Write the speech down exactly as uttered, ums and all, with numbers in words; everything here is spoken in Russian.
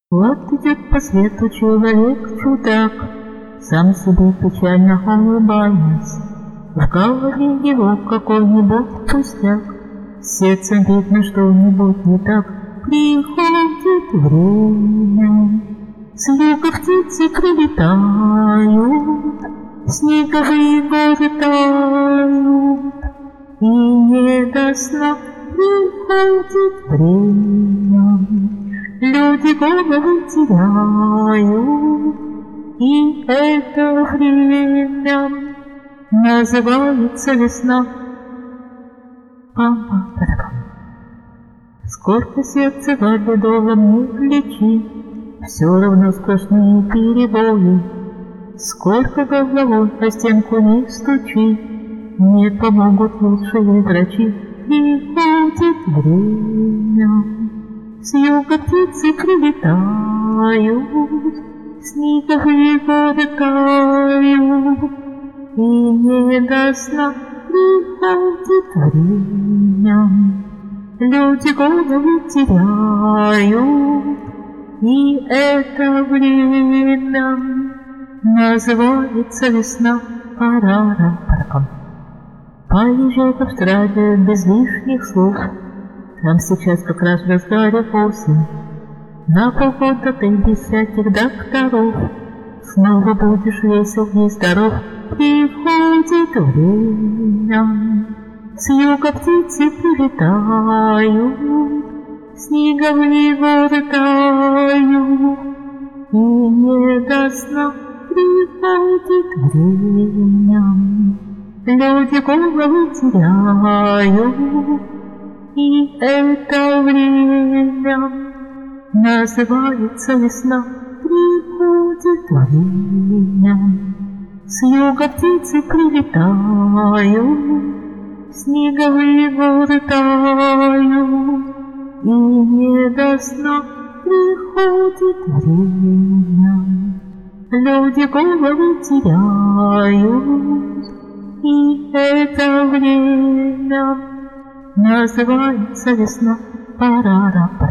Вот идет по свету человек-чудак, сам себе печально улыбаясь. В голове его какой-нибудь пустяк, сердцем видно что-нибудь не так. Приходит время, с юга птицы прилетают, снеговые горы тают, и не до сна приходит время. Люди головы теряют, и это время называется весна. Пам-пам-пам-пам. Сколько сердце валидолом не лечи, все равно сплошные перебои. Сколько головой о стенку не стучи, не помогут лучшие врачи. Приходит время, с юга птицы прилетают, снеговые горы тают, и не до сна приходит время. Люди головы теряют, и это время называется весна. Парара-парапам. Поезжай в Австралию без лишних слов, там сейчас как раз в разгаре осень. На полгода ты без всяких докторов снова будешь весел и здоров. Приходит время, с юга птицы прилетают, снеговые горы тают, и не до сна приходит время. Люди головы теряют, и это время называется весна. Приходит время, с юга птицы прилетают, снеговые горы тают, и не до сна приходит время. Люди головы теряют, и это время называется весна. Парара-парара.